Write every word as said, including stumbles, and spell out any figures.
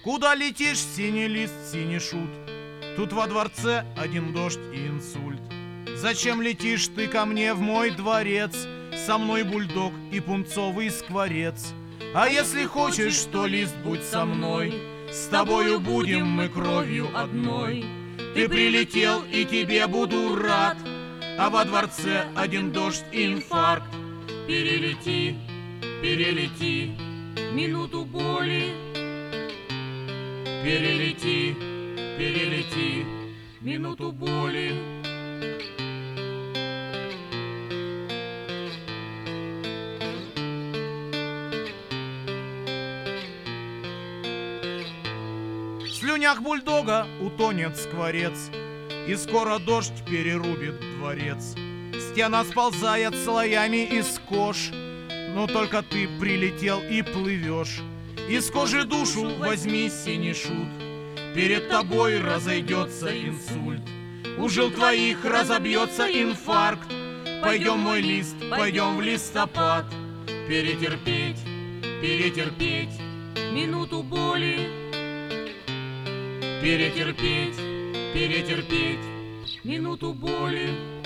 Куда летишь, синий лист, синий шут? Тут во дворце один дождь и инсульт. Зачем летишь ты ко мне в мой дворец? Со мной бульдог и пунцовый скворец. А если хочешь, что лист, будь со мной. С тобою будем мы кровью одной. Ты прилетел, и тебе буду рад. А во дворце один дождь и инфаркт. Перелети, перелети минуту боли. Перелети, перелети минуту боли. В слюнях бульдога утонет скворец, и скоро дождь перерубит дворец. Стена сползает слоями из кож, но только ты прилетел и плывешь. Из кожи душу возьми, синий шут, перед тобой разойдется инсульт. У жил твоих разобьется инфаркт. Пойдем, мой лист, пойдем в листопад. Перетерпеть, перетерпеть минуту боли. Перетерпеть, перетерпеть минуту боли.